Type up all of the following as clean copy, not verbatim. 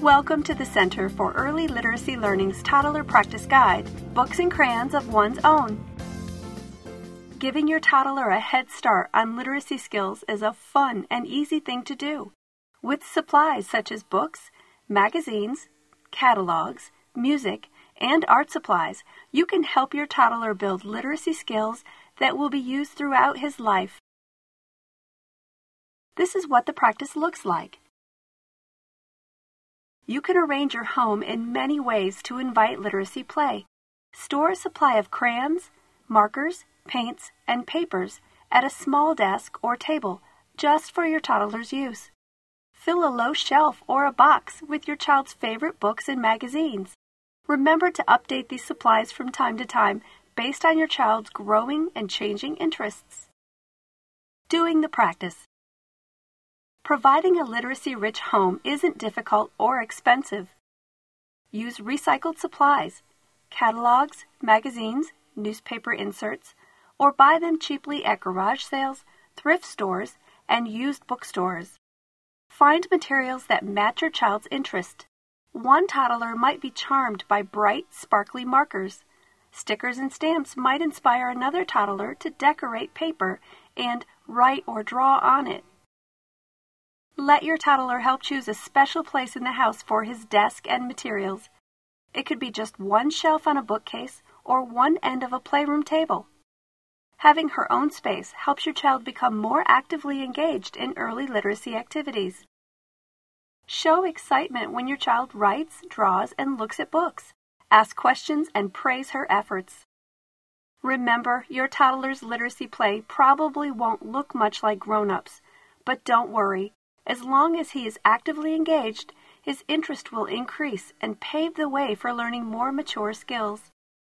Welcome to the Center for Early Literacy Learning's Toddler Practice Guide, Books and Crayons of One's Own. Giving your toddler a head start on literacy skills is a fun and easy thing to do. With supplies such as books, magazines, catalogs, music, and art supplies, you can help your toddler build literacy skills that will be used throughout his life. This is what the practice looks like. You can arrange your home in many ways to invite literacy play. Store a supply of crayons, markers, paints, and papers at a small desk or table just for your toddler's use. Fill a low shelf or a box with your child's favorite books and magazines. Remember to update these supplies from time to time based on your child's growing and changing interests. Doing the practice. Providing a literacy-rich home isn't difficult or expensive. Use recycled supplies, catalogs, magazines, newspaper inserts, or buy them cheaply at garage sales, thrift stores, and used bookstores. Find materials that match your child's interest. One toddler might be charmed by bright, sparkly markers. Stickers and stamps might inspire another toddler to decorate paper and write or draw on it. Let your toddler help choose a special place in the house for his desk and materials. It could be just one shelf on a bookcase or one end of a playroom table. Having her own space helps your child become more actively engaged in early literacy activities. Show excitement when your child writes, draws, and looks at books. Ask questions and praise her efforts. Remember, your toddler's literacy play probably won't look much like grown-ups, but don't worry. As long as he is actively engaged, his interest will increase and pave the way for learning more mature skills.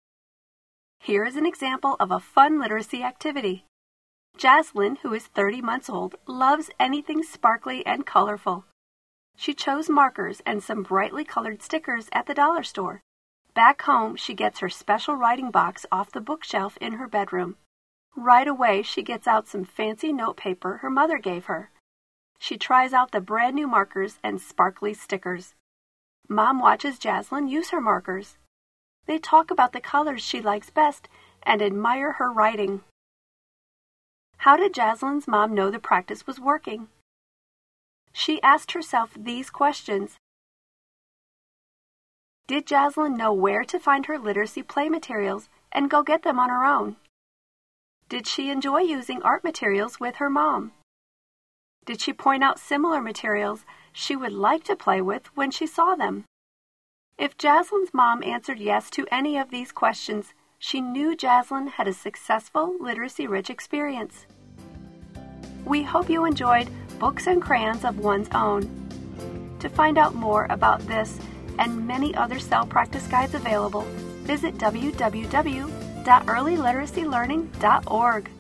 Here is an example of a fun literacy activity. Jaslyn, who is 30 months old, loves anything sparkly and colorful. She chose markers and some brightly colored stickers at the dollar store. Back home, she gets her special writing box off the bookshelf in her bedroom. Right away, she gets out some fancy notepaper her mother gave her. She tries out the brand new markers and sparkly stickers. Mom watches Jaslyn use her markers. They talk about the colors she likes best and admire her writing. How did Jaslyn's mom know the practice was working? She asked herself these questions. Did Jaslyn know where to find her literacy play materials and go get them on her own? Did she enjoy using art materials with her mom? Did she point out similar materials she would like to play with when she saw them? If Jaslyn's mom answered yes to any of these questions, she knew Jaslyn had a successful literacy-rich experience. We hope you enjoyed Books and Crayons of One's Own. To find out more about this and many other cell practice guides available, visit www.earlyliteracylearning.org.